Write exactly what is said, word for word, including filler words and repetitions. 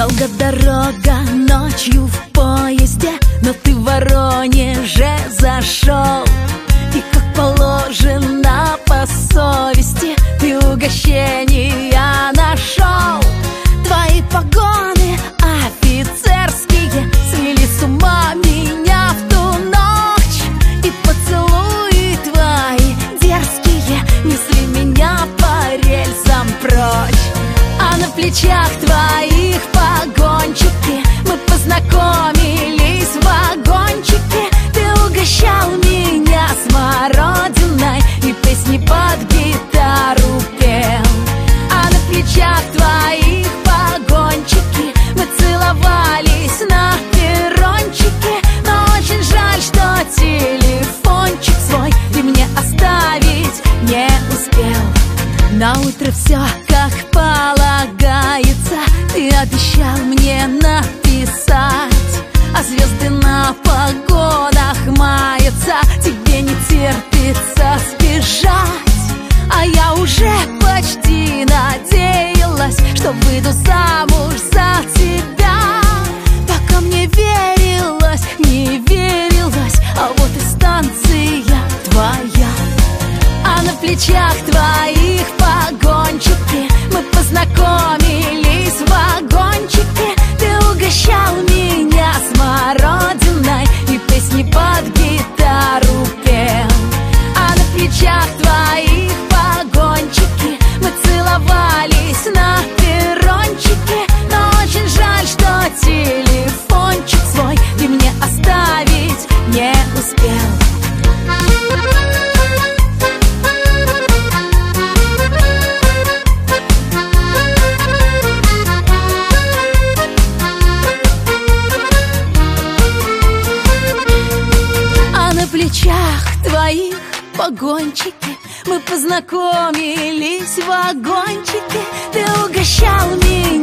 Долго дорога ночью в поезде, но ты в Воронеже зашел. И как положено по совести ты угощения нашел. Твои погоны офицерские свели с ума меня в ту ночь. И поцелуи твои дерзкие несли меня по рельсам прочь. А на плечах твоих погончики мы познакомились в вагончике. Ты угощал меня смородиной и песни под гитару пел. А на плечах твоих погончики мы целовались на перрончике. Но очень жаль, что телефончик свой ты мне оставить не успел. На утро все как полагается ты обещал мне написать, а звезды на погонах маятся, тебе не терпится сбежать. А я уже почти надеялась, что выйду замуж за тебя. Пока мне верилось, не верилось, а вот и станция твоя. А на плечах твоих погончики мы познакомились в вагончике. Ты угощал меня смородиной и песни под гитару пел. А на плечах твоих погончики мы целовались на перрончике. Но очень жаль, что телефончик свой ты мне оставить не успел. На плечах твоих погончики мы познакомились в вагончике. Ты угощал меня